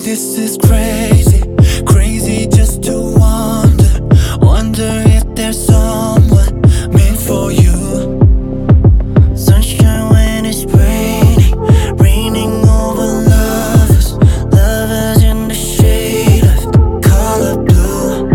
this is crazy, crazy just to wonder if there's someone meant for you. Sunshine when it's raining, raining over lovers, lovers in the shade of the color blue.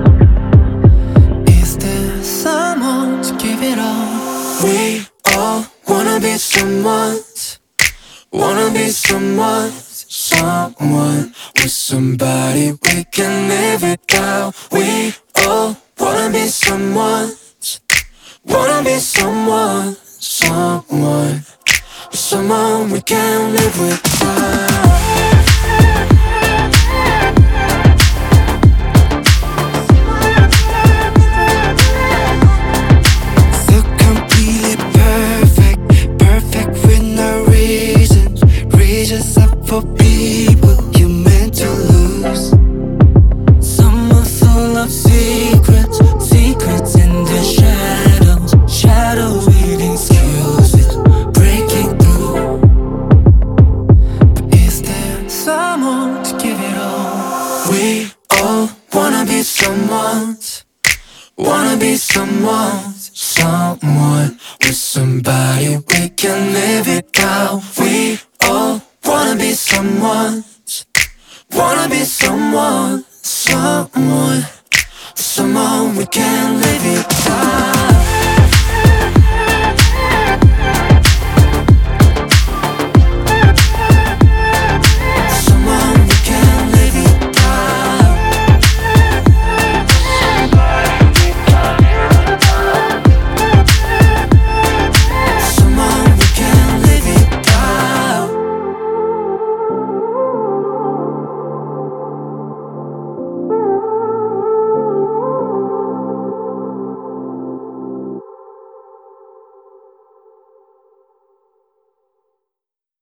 Is there someone to give it all? We all wanna be someone's, wanna be someone's, someone with somebody we can live it out. We all wanna be someone's, wanna be someone, someone, someone we can live without. So completely perfect, perfect with no reasons, reasons up for people you meant to lose. Someone full of secrets, secrets in the shadows, shadow reading skills with breaking through. But is there someone to give it all? We all wanna be someone's, wanna be someone's, someone with somebody we can live it out. We all wanna be someone's, wanna be someone, someone, someone we can